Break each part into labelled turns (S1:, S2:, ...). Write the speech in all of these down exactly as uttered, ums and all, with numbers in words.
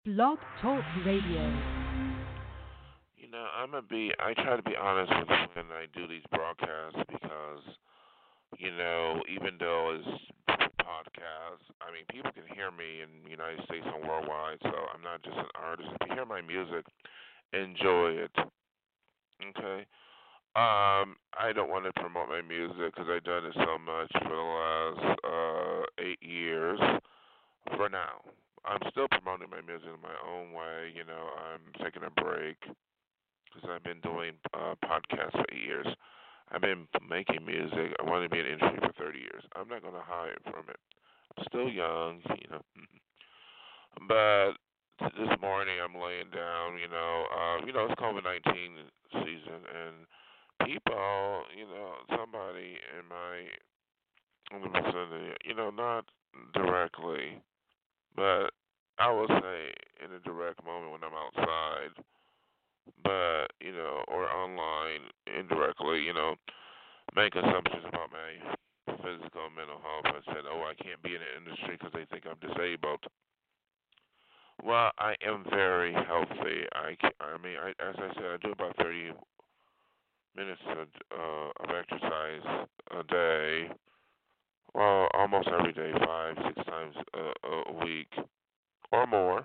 S1: Blog Talk Radio.
S2: You know, I'm gonna be. I try to be honest with when I do these broadcasts because, you know, even though it's podcasts, I mean, people can hear me in the United States and worldwide. So I'm not just an artist. If you hear my music, enjoy it. Okay. Um, I don't want to promote my music because I've done it so much for the last uh eight years. For now, I'm still promoting my music in my own way. You know, I'm taking a break because I've been doing uh, podcasts for eight years. I've been making music. I want to be in the industry for thirty years. I'm not going to hide from it. I'm still young, you know. But this morning I'm laying down, you know, uh, you know, it's COVID nineteen season, and people, you know, somebody in my in the vicinity, you know, not directly, but I would say in a direct moment when I'm outside, but you know, or online indirectly, you know, make assumptions about my physical and mental health. I said, oh, I can't be in the industry because they think I'm disabled. Well, I am very healthy. I, I mean, I, as I said, I do about thirty minutes of, uh, of exercise a day. Well, almost every day, five, six times a, a week or more.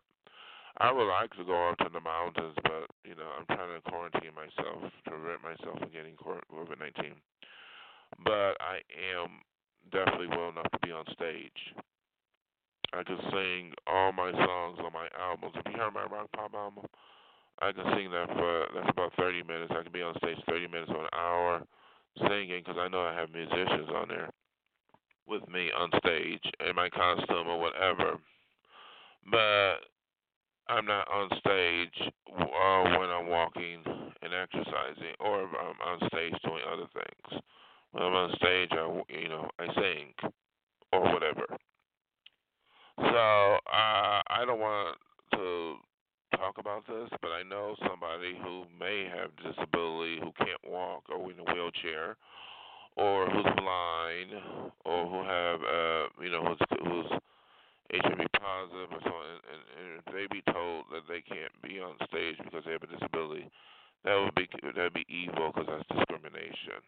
S2: I would like to go up to the mountains, but you know, I'm trying to quarantine myself to prevent myself from getting COVID nineteen. But I am definitely well enough to be on stage. I can sing all my songs on my albums. If you heard my rock pop album, I can sing that for that's about thirty minutes. I can be on stage thirty minutes or an hour singing because I know I have musicians on there with me on stage in my costume or whatever. But I'm not on stage uh, when I'm walking and exercising, or if I'm on stage doing other things. When I'm on stage, I you know I sing or whatever. So uh, I don't want to talk about this, but I know somebody who may have disability, who can't walk, or in a wheelchair, or who's blind, or who have uh, you know who's, who's H I V positive or something, and, and if they be told that they can't be on stage because they have a disability, that would be that would be evil because that's discrimination.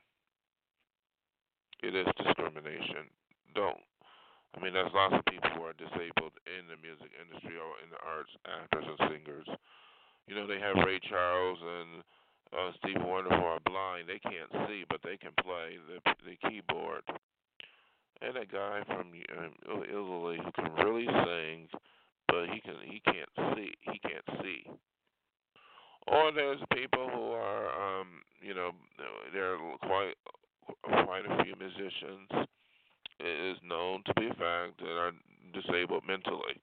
S2: It is discrimination. Don't. I mean, there's lots of people who are disabled in the music industry or in the arts, actors and singers. You know, they have Ray Charles and uh, Stevie Wonder who are blind. They can't see, but they can play the the keyboard. And a guy from um, Italy who can really sing, but he can he can't see. He can't see. Or there's people who are, um, you know, there are quite quite a few musicians. It is known to be a fact that are disabled mentally.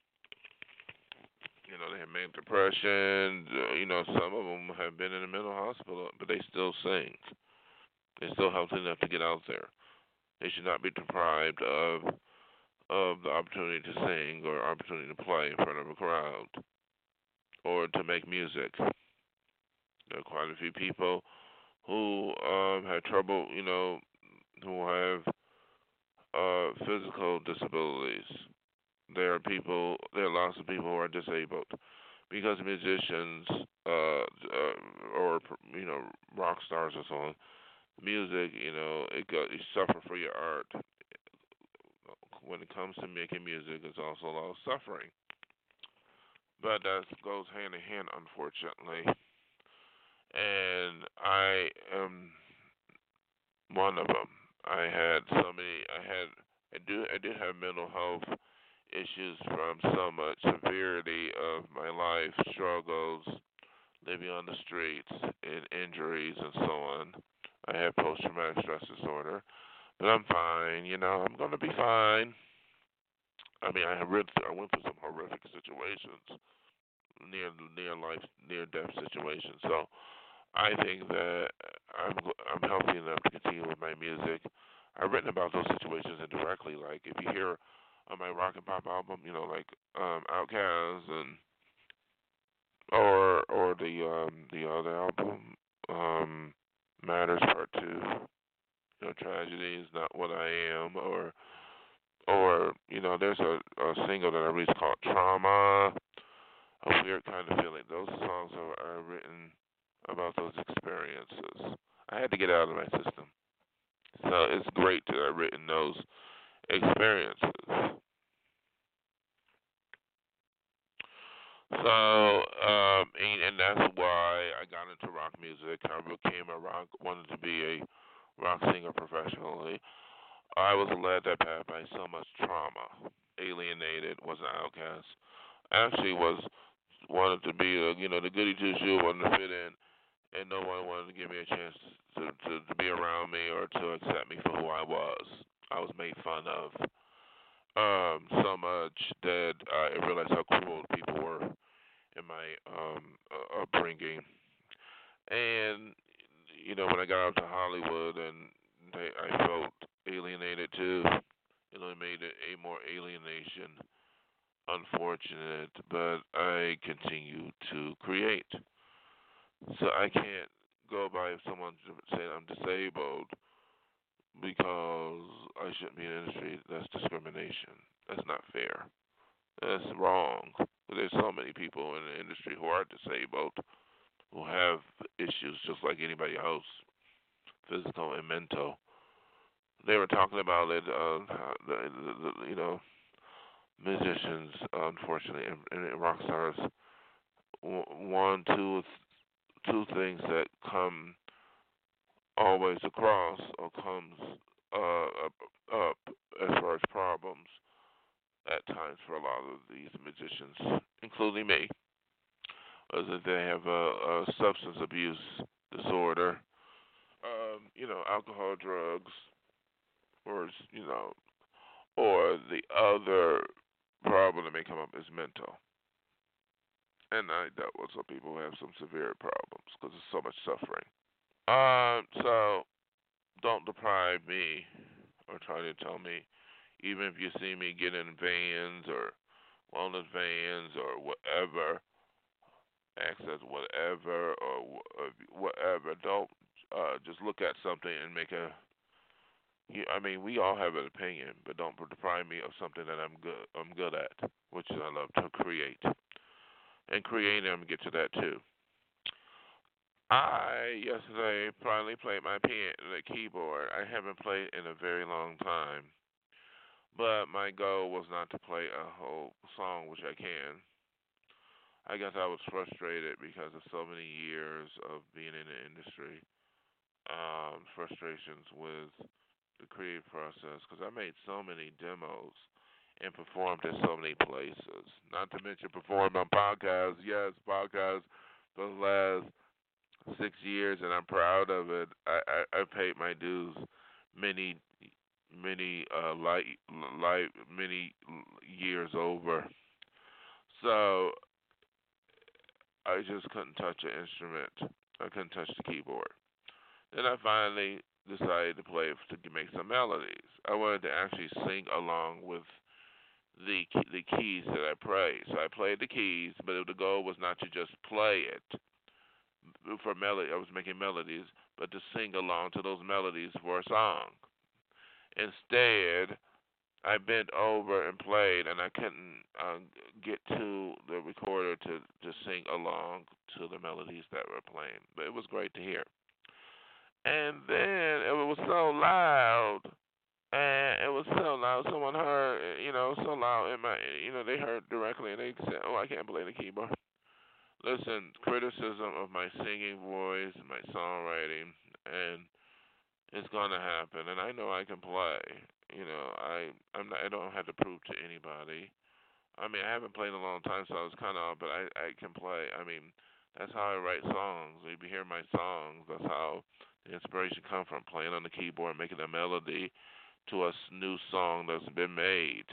S2: You know, they have manic depression. Uh, you know, some of them have been in a mental hospital, but they still sing. They still healthy enough to get out there. They should not be deprived of of the opportunity to sing or opportunity to play in front of a crowd or to make music. There are quite a few people who um, have trouble, you know, who have uh, physical disabilities. There are people, there are lots of people who are disabled because musicians uh, uh, or you know rock stars or so on. Music, you know, it got you suffer for your art. When it comes to making music, it's also a lot of suffering. But that goes hand in hand, unfortunately. And I am one of them. I had so many. I had. I do. I did have mental health issues from so much severity of my life struggles, living on the streets, and injuries and so on. I have post traumatic stress disorder, but I'm fine. You know, I'm gonna be fine. I mean, I have read. I went through some horrific situations, near near life, near death situations. So I think that I'm I'm healthy enough to continue with my music. I've written about those situations indirectly. Like if you hear on my rock and pop album, you know, like um, Outkast and or or the um, the other album, um, Matters Part Two. You know, tragedy is not what I am, or or you know, there's a, a single that I released called Trauma. a weird kind of feeling. Those songs are, are written about those experiences. I had to get out of my system. So it's great to have written those experiences. So, um, and, and that's why I got into rock music. I became a rock, wanted to be a rock singer professionally. I was led that path by so much trauma. Alienated, was an outcast. Actually, was wanted to be, a, you know, the goody two shoe, wanted to fit in, and no one wanted to give me a chance to, to to be around me or to accept me for who I was. I was made fun of um, so much that I realized how cruel people were in my um, uh, upbringing. And you know, when I got out to Hollywood, and they, I felt alienated too. You know, it made it a more alienation unfortunate, but I continue to create. So I can't go by if someone saying I'm disabled because I shouldn't be in the industry. That's discrimination. That's not fair. That's wrong. There's so many people in the industry who are disabled, who have issues just like anybody else, physical and mental. They were talking about it, uh, the, the, the, you know, musicians, unfortunately, and, and rock stars. One, two, two things that come always across or comes uh, up, up as far as problems at times for a lot of these musicians, including me, is that they have a, a substance abuse disorder, um, you know, alcohol, drugs, or you know, or the other problem that may come up is mental. And I dealt with some people who have some severe problems because there's so much suffering. Um, so don't deprive me or try to tell me, even if you see me get in vans or wellness vans or whatever, access whatever or whatever, don't uh, just look at something and make a. I mean, we all have an opinion, but don't deprive me of something that I'm good. I'm good at, which is I love to create. And creating, I'm gonna get to that too. I yesterday finally played my piano, the keyboard. I haven't played in a very long time, but my goal was not to play a whole song, which I can. I guess I was frustrated because of so many years of being in the industry. Um, frustrations with the creative process because I made so many demos and performed at so many places. Not to mention performed on podcasts. Yes, podcasts. Those last six years, and I'm proud of it. I I, I paid my dues many many uh light light many years over. So I just couldn't touch an instrument. I couldn't touch the keyboard. Then I finally decided to play to make some melodies. I wanted to actually sing along with the the keys that I played. So I played the keys, but the goal was not to just play it for melody. I was making melodies, but to sing along to those melodies for a song. Instead, I bent over and played, and I couldn't uh, get to the recorder to to sing along to the melodies that were playing. But it was great to hear. And then it was so loud, and it was so loud. Someone heard, you know, so loud in my, you know, they heard directly, and they said, "Oh, I can't play the keyboard." Listen, criticism of my singing voice, my songwriting, and it's gonna happen. And I know I can play. You know, I I'm not, I don't have to prove to anybody. I mean, I haven't played in a long time, so I was kind of, but I I can play. I mean, that's how I write songs. If you hear my songs, that's how the inspiration comes from playing on the keyboard, making a melody to a new song that's been made.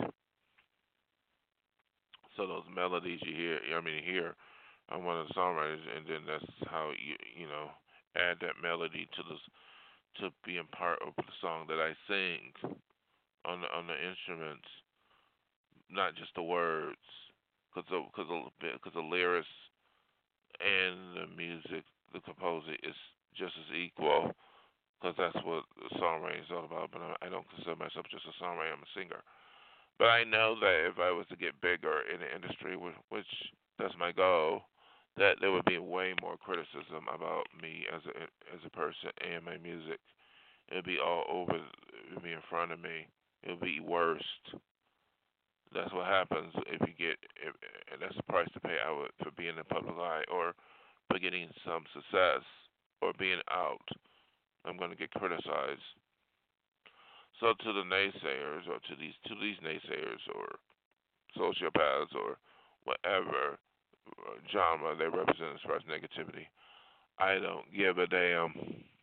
S2: So those melodies you hear, I mean, you hear I'm one of the songwriters, and then that's how you you know add that melody to this to being part of the song that I sing on the on the instruments, not just the words, because the because the because the lyrics and the music, the composer is just as equal. Because that's what songwriting is all about. But I, I don't consider myself just a songwriter. I'm a singer. But I know that if I was to get bigger in the industry, which, which that's my goal, that there would be way more criticism about me as a as a person and my music. It would be all over. It would be in front of me. It would be worse. That's what happens if you get. If, and that's the price to pay out for being in the public eye or for getting some success or being out. I'm going to get criticized. So to the naysayers or to these to these naysayers or sociopaths or whatever uh, genre they represent as far as negativity, I don't give a damn.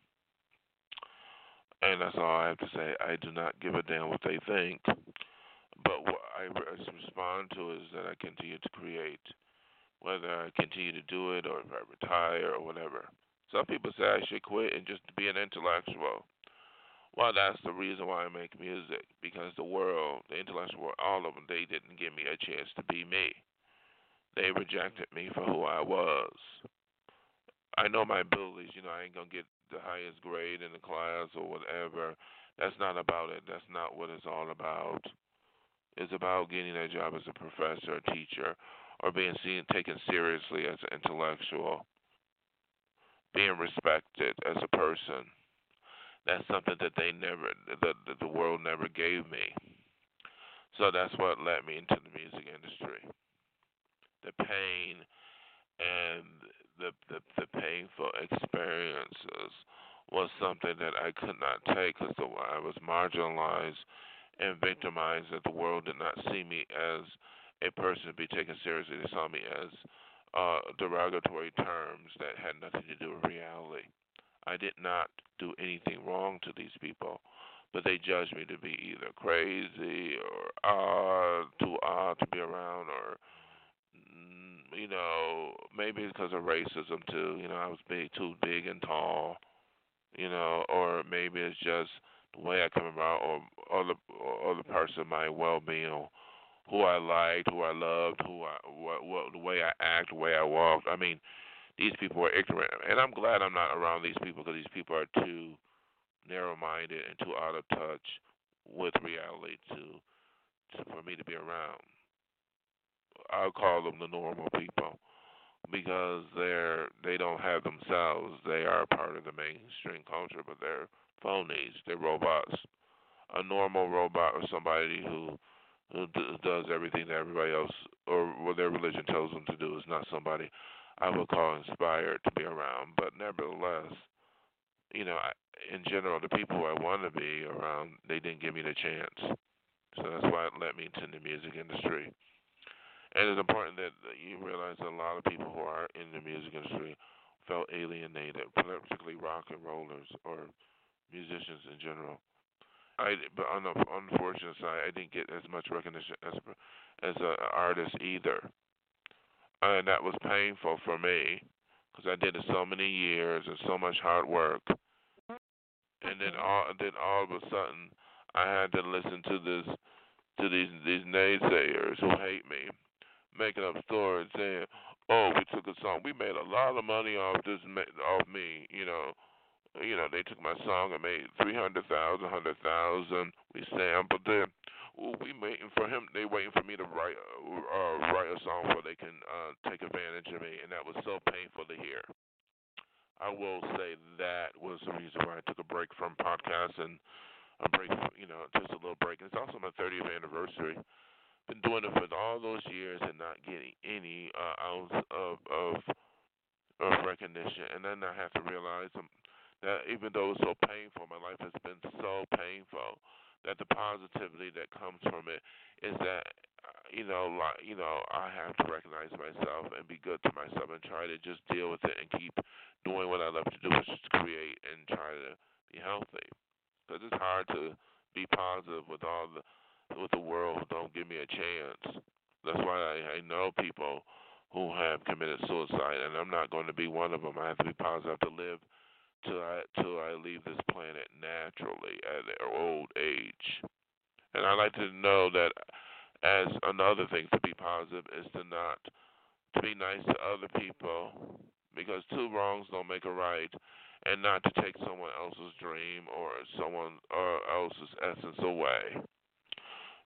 S2: And that's all I have to say. I do not give a damn what they think. But what I respond to is that I continue to create, whether I continue to do it or if I retire or whatever. Some people say I should quit and just be an intellectual. Well, that's the reason why I make music, because the world, the intellectual world, all of them, they didn't give me a chance to be me. They rejected me for who I was. I know my abilities, you know, I ain't going to get the highest grade in the class or whatever. That's not about it. That's not what it's all about. It's about getting a job as a professor, a teacher, or being seen, taken seriously as an intellectual, being respected as a person. That's something that they never, the, the, the world never gave me. So that's what led me into the music industry. The pain and the, the, the painful experiences was something that I could not take because I was marginalized and victimized, that the world did not see me as a person to be taken seriously. They saw me as uh, derogatory terms that had nothing to do with reality. I did not do anything wrong to these people, but they judged me to be either crazy or odd, too odd to be around, or mm, you know, maybe because of racism too. You know, I was big, too big and tall. You know, or maybe it's just the way I come about, or other or other parts of my well-being, who I liked, who I loved, who I what, what the way I act, the way I walk. I mean, these people are ignorant, and I'm glad I'm not around these people because these people are too narrow-minded and too out of touch with reality to, to for me to be around. I'll call them the normal people because they're they don't have themselves. They are part of the mainstream culture, but they're phonies. They're robots. A normal robot or somebody who who d- does everything that everybody else or what their religion tells them to do is not somebody I would call inspired to be around. But nevertheless, you know, I, in general, the people who I want to be around, they didn't give me the chance. So that's why it led me into the music industry. And it's important that you realize that a lot of people who are in the music industry felt alienated, particularly rock and rollers or musicians in general. I, but on the unfortunate side, I didn't get as much recognition as as an artist either, and that was painful for me because I did it so many years and so much hard work, and then all then all of a sudden I had to listen to this to these these naysayers who hate me, making up stories saying, "Oh, we took a song, we made a lot of money off this off me," you know. You know, they took my song and made three hundred thousand, hundred thousand. We sampled it. Ooh, we waiting for him. They waiting for me to write uh, write a song where they can uh, take advantage of me, and that was so painful to hear. I will say that was the reason why I took a break from podcasts and a break, you know, just a little break. And it's also my thirtieth anniversary. Been doing it for all those years and not getting any uh, ounce of, of of recognition. And then I have to realize um, that even though it's so painful, my life has been so painful, that the positivity that comes from it is that uh, you know, like you know, I have to recognize myself and be good to myself and try to just deal with it and keep doing what I love to do, which is to create and try to be healthy. Because it's hard to be positive with all the with the world who don't give me a chance. That's why I, I know people who have committed suicide, and I'm not going to be one of them. I have to be positive to live till I till I leave this planet naturally at an old age. And I like to know that as another thing to be positive is to not to be nice to other people because two wrongs don't make a right, and not to take someone else's dream or someone or else's essence away.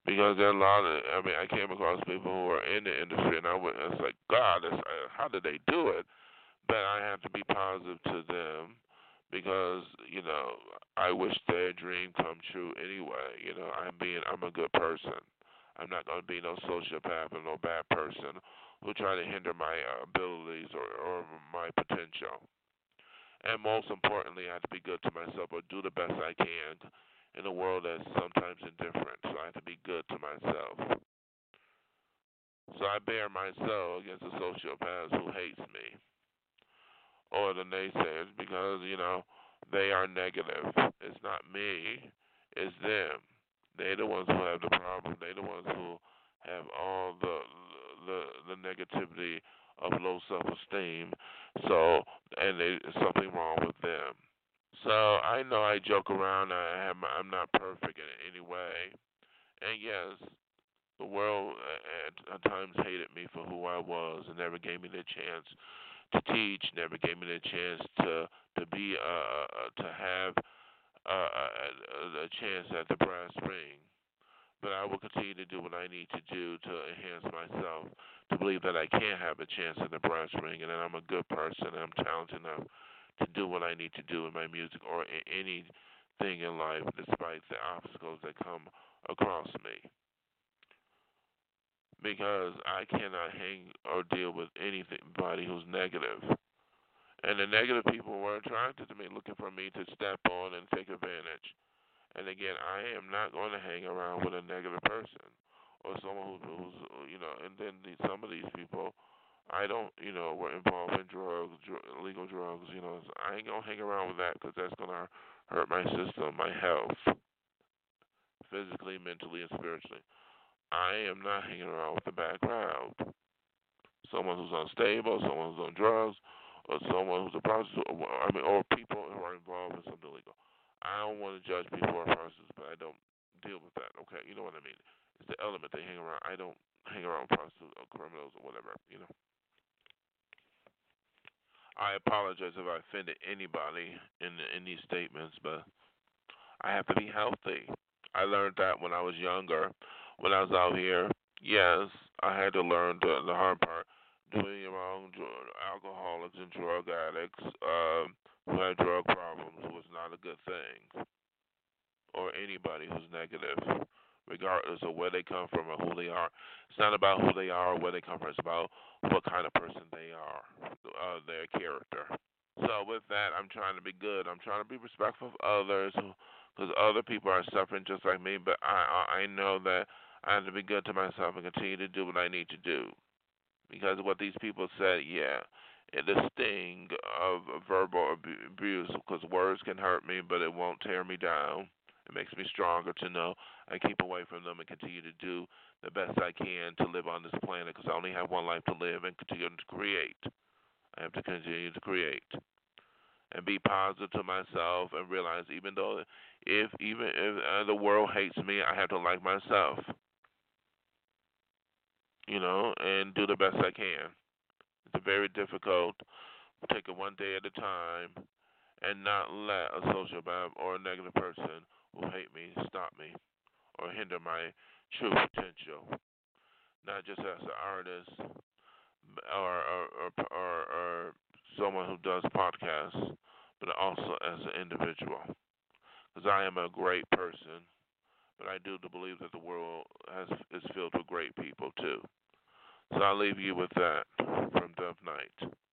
S2: Because there are a lot of, I mean, I came across people who are in the industry, and I was, it's like, God, it's, uh, how did they do it? But I have to be positive to them because, you know, I wish their dream come true anyway. You know, I'm being, I'm a good person. I'm not going to be no sociopath or no bad person who try to hinder my uh, abilities or, or my potential. And most importantly, I have to be good to myself or do the best I can in a world that's sometimes indifferent. So I have to be good to myself. So I bear myself against the sociopaths who hates me or the naysayers because, you know, they are negative. It's not me, it's them. They're the ones who have the problem. They're the ones who have all the the the negativity of low self-esteem. So, and there's something wrong with them. So I know I joke around. I have my, I'm not perfect in any way, and yes, the world at, at times hated me for who I was and never gave me the chance to teach, never gave me the chance to to be uh, uh to have uh, a, a chance at the brass ring. But I will continue to do what I need to do to enhance myself, to believe that I can have a chance at the brass ring, and that I'm a good person, and I'm talented enough to do what I need to do in my music or in anything in life, despite the obstacles that come across me. Because I cannot hang or deal with anybody who's negative. And the negative people were attracted to me, looking for me to step on and take advantage. And again, I am not going to hang around with a negative person or someone who's, who's you know. And then the, some of these people, I don't, you know, were involved in drugs, dr- illegal drugs. You know, so I ain't gonna hang around with that because that's gonna hurt my system, my health, physically, mentally, and spiritually. I am not hanging around with the bad crowd. Someone who's unstable, someone who's on drugs, or someone who's a prostitute. Or, I mean, or people who are involved in something illegal. I don't want to judge people or prostitutes, but I don't deal with that. Okay, you know what I mean? It's the element they hang around. I don't hang around prostitutes or criminals or whatever. You know. I apologize if I offended anybody in in these statements, but I have to be healthy. I learned that when I was younger, when I was out here. Yes, I had to learn the, the hard part. Doing your own drug, alcoholics and drug addicts um, who had drug problems was not a good thing, or anybody who's negative, regardless of where they come from or who they are. It's not about who they are or where they come from. It's about what kind of person they are, uh, their character. So with that, I'm trying to be good. I'm trying to be respectful of others, because other people are suffering just like me. But I, I I know that I have to be good to myself and continue to do what I need to do. Because what these people said, yeah, it, the sting of verbal abuse, because words can hurt me, but it won't tear me down. It makes me stronger to know I keep away from them and continue to do the best I can to live on this planet, because I only have one life to live and continue to create. I have to continue to create and be positive to myself and realize even though if even if uh, the world hates me, I have to like myself, you know, and do the best I can. It's very difficult. Take it one day at a time and not let a sociopath or a negative person who hate me stop me or hinder my true potential. Not just as an artist or or, or, or, or someone who does podcasts, but also as an individual. Because I am a great person, but I do believe that the world has is filled with great people too. So I'll leave you with that from Dove Knight.